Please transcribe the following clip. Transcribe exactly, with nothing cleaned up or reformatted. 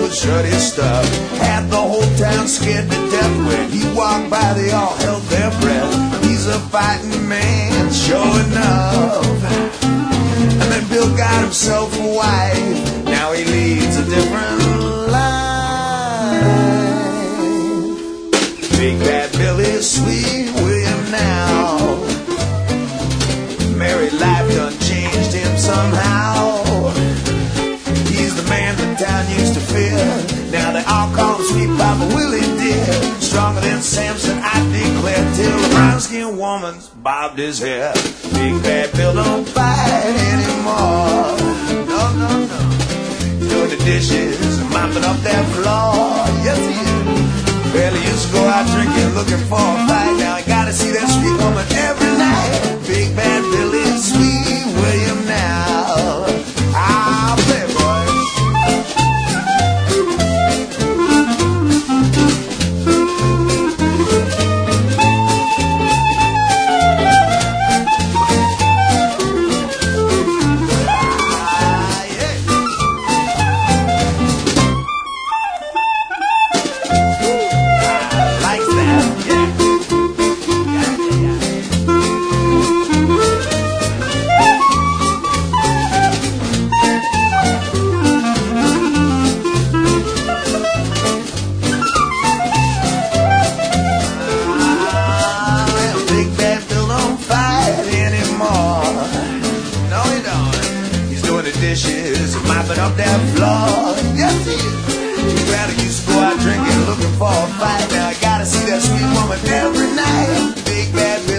would shut his stuff. Had the whole town scared to death. When he walked by, they all held their breath. He's a fighting man, sure enough. And then Bill got himself a wife. Now he leads a different life. Big Bad Billy, Sweet William now. Married life done changed him somehow. He's the man the town used to fear. Now they all call him Sweet Papa Willie dear. Stronger than Samson, I declare, till the brown-skinned woman's bobbed his hair. Big Bad Bill don't fight anymore. No, no, no. He's doing the dishes and mopping up that floor. Yes, he is. Well, he used to go out drinking, looking for a fight. Now he gotta see that sweet woman every night. Big Bad Billy, Sweet William now. I'll play, boys. Dishes, mopping up that floor. Yes, he is. He'd rather used to go out drinking, looking for a fight. Now I gotta see that sweet woman every night. Big Bad Bill.